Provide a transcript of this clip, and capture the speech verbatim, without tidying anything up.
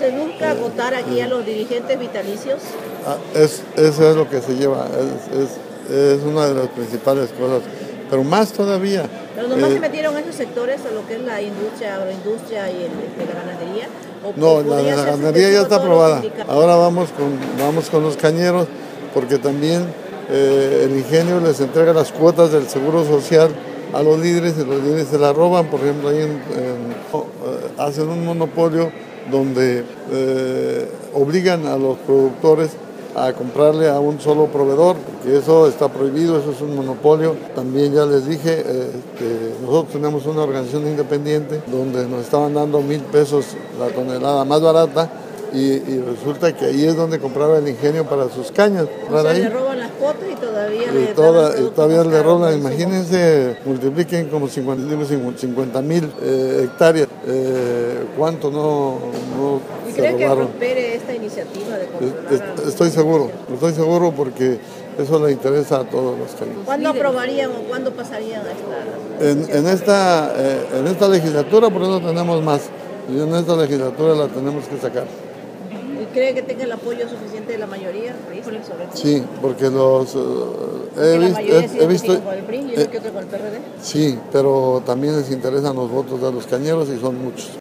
se busca votar aquí a los dirigentes vitalicios? Ah, es, eso es lo que se lleva, es, es, es una de las principales cosas, pero más todavía. ¿Pero nomás eh, se metieron esos sectores a lo que es la industria, agroindustria y el, este, la ganadería? ¿O No, la podría de la hacerse ganadería ya efectivo está a todos los aprobada. sindicatos? Ahora vamos con, vamos con los cañeros, porque también eh, el ingenio les entrega las cuotas del seguro social a los líderes y los líderes se la roban. Por ejemplo, ahí en, en, eh, hacen un monopolio donde eh, obligan a los productores a comprarle a un solo proveedor, porque eso está prohibido, eso es un monopolio. También ya les dije, eh, que nosotros tenemos una organización independiente donde nos estaban dando mil pesos la tonelada más barata y, y resulta que ahí es donde compraba el ingenio para sus cañas. O sea, ahí. le roban las cuotas y todavía Y, le toda, dan y todavía le roban, insumos. imagínense, multipliquen como cincuenta mil eh, hectáreas, eh, cuánto no, no ¿Y se cree que robaron. prospere esta iniciativa de controlar? Es, es, estoy seguro, estoy seguro porque eso le interesa a todos los cañeros. ¿Cuándo aprobarían o cuándo pasarían a esta? En, en, esta, eh, en esta legislatura, por eso tenemos más, y en esta legislatura la tenemos que sacar. ¿Y cree que tenga el apoyo suficiente de la mayoría? Sí, porque los uh, he, la vis, he, he visto con el P R I y uno que otro con el P R D. Sí, pero también les interesan los votos de los cañeros y son muchos.